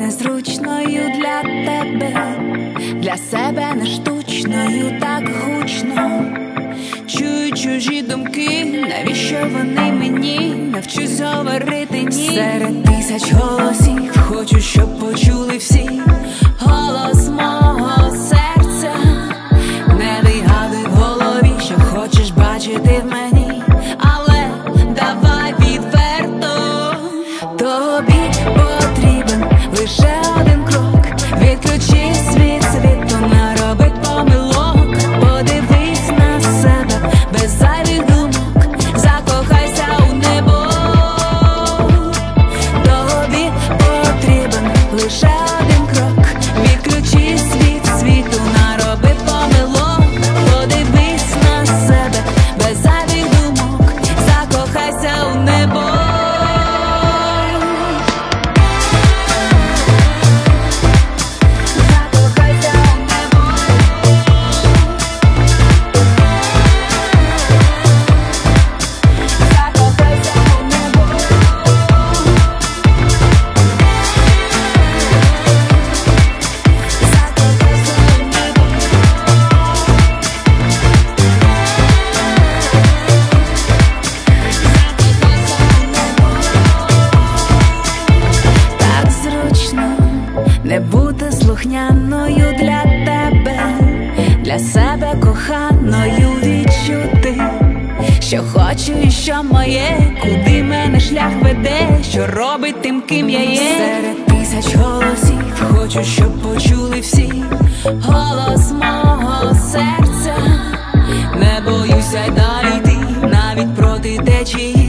незручною для тебе, для себе не штучною, так гучно. Чую чужі думки, навіщо вони мені? Навчусь говорити ні. Серед тисяч голосів хочу, щоб почули всі голос мого серця. Не вигадуй в голові, що хочеш бачити в мені, але давай відверто. Тобі потрібен лише один крок. Відключись від світу, не роби помилок. Подивись на себе без зайвих думок, закохайся у небо. Тобі потрібен лише один крок. Відключись від світу, не роби помилок. Подивись на себе без зайвих думок, закохайся у небо. Не бути слухняною для тебе, для себе коханою відчути, що хочу і що моє, куди мене шлях веде, що робить тим, ким я є. Серед тисяч голосів хочу, щоб почули всі голос мого серця. Не боюся й далі йти, навіть проти течії.